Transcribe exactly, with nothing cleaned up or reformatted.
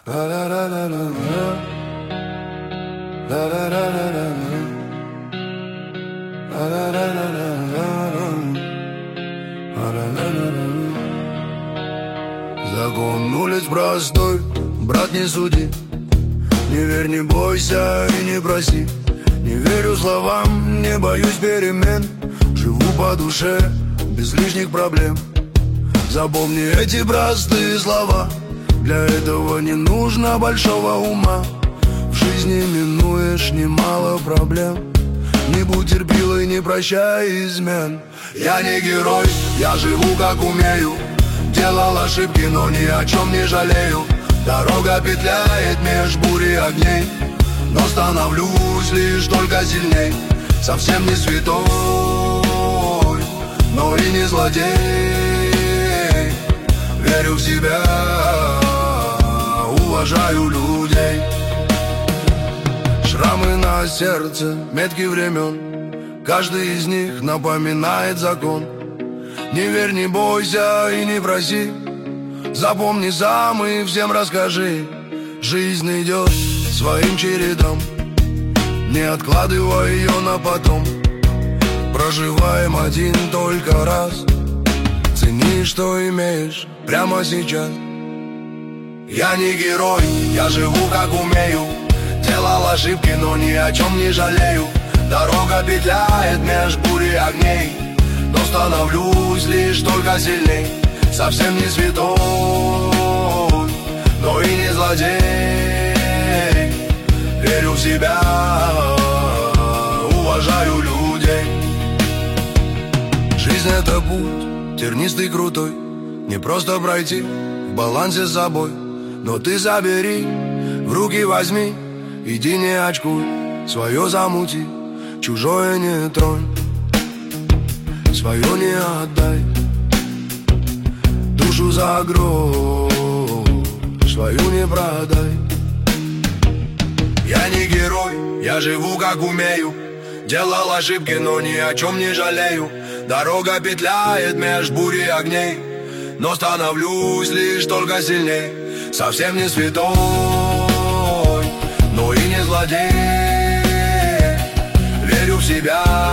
Закон улиц простой, брат, не суди. Не верь, не бойся и не проси. Не верю словам, не боюсь перемен. Живу по душе, без лишних проблем. Запомни эти простые слова. Для этого не нужно большого ума. В жизни минуешь немало проблем. Не будь терпилой, не прощай измен. Я не герой, я живу как умею. Делал ошибки, но ни о чем не жалею. Дорога петляет меж бури огней, но становлюсь лишь только сильней. Совсем не святой, но и не злодей. Верю в себя, уважаю людей. Шрамы на сердце, метки времен. Каждый из них напоминает закон. Не верь, не бойся и не проси. Запомни сам и всем расскажи. Жизнь идет своим чередом. Не откладывай ее на потом. Проживаем один только раз. Цени, что имеешь прямо сейчас. Я не герой, я живу как умею. Делал ошибки, но ни о чем не жалею. Дорога петляет меж бури огней, но становлюсь лишь только сильней. Совсем не святой, но и не злодей. Верю в себя, уважаю людей. Жизнь — это путь тернистый, крутой. Не просто пройти в балансе с собой. Но ты забери, в руки возьми. Иди не очкуй, свое замути. Чужое не тронь, свое не отдай. Душу за грош свою не продай. Я не герой, я живу как умею. Делал ошибки, но ни о чем не жалею. Дорога петляет меж бури огней, но становлюсь лишь только сильней. Совсем не святой, но и не злодей. Верю в себя,